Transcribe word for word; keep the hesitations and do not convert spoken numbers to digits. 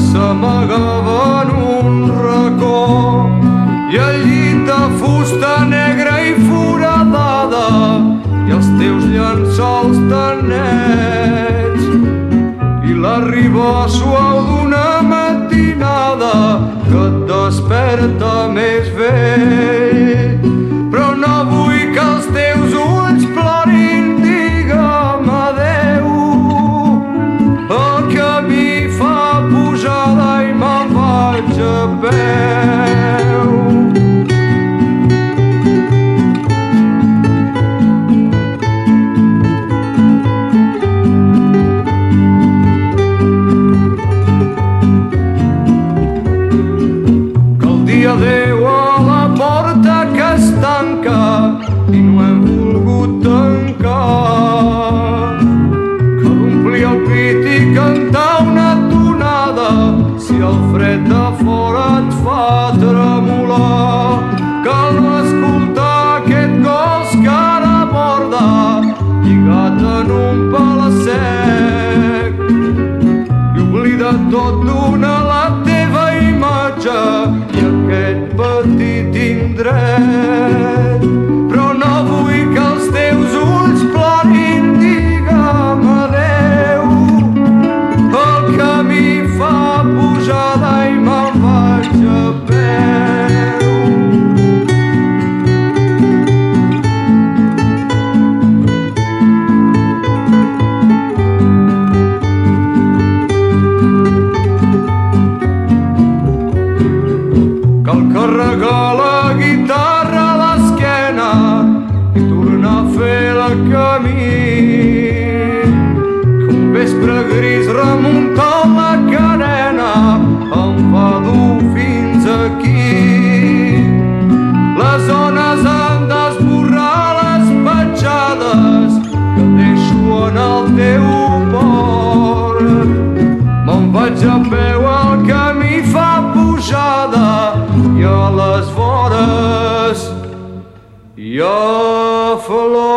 s'amagava en un racó i el llit de fusta negra i foradada i els teus llençols tan nets i la riba suau d'una matinada que et desperta més vell. Però no vull que els teus ulls plorin, digue'm adeu. El camí fa pujada i me'n vaig a peu. Adéu a la porta que es tanca i no hem volgut tancar. Cal omplir el pit i cantar una tonada si el fred de fora et fa tremolar. Cal no escoltar aquest gos que ara borda lligat en un pala-sec i oblida tot d'una la teva imatge i aquest petit indret. Però no vull que els teus ulls plorin, digue'm adéu. El camí fa pujada i me'n vaig a peu. Cal carregar la guitarra a l'esquena i tornar a fer el camí. Que un vespre gris remuntant la carena em va dur fins aquí. Les ones han d'esborrar les petjades que deixo en el teu port. Me'n vaig a peu, el camí fa pujada i a les vores hi ha flors.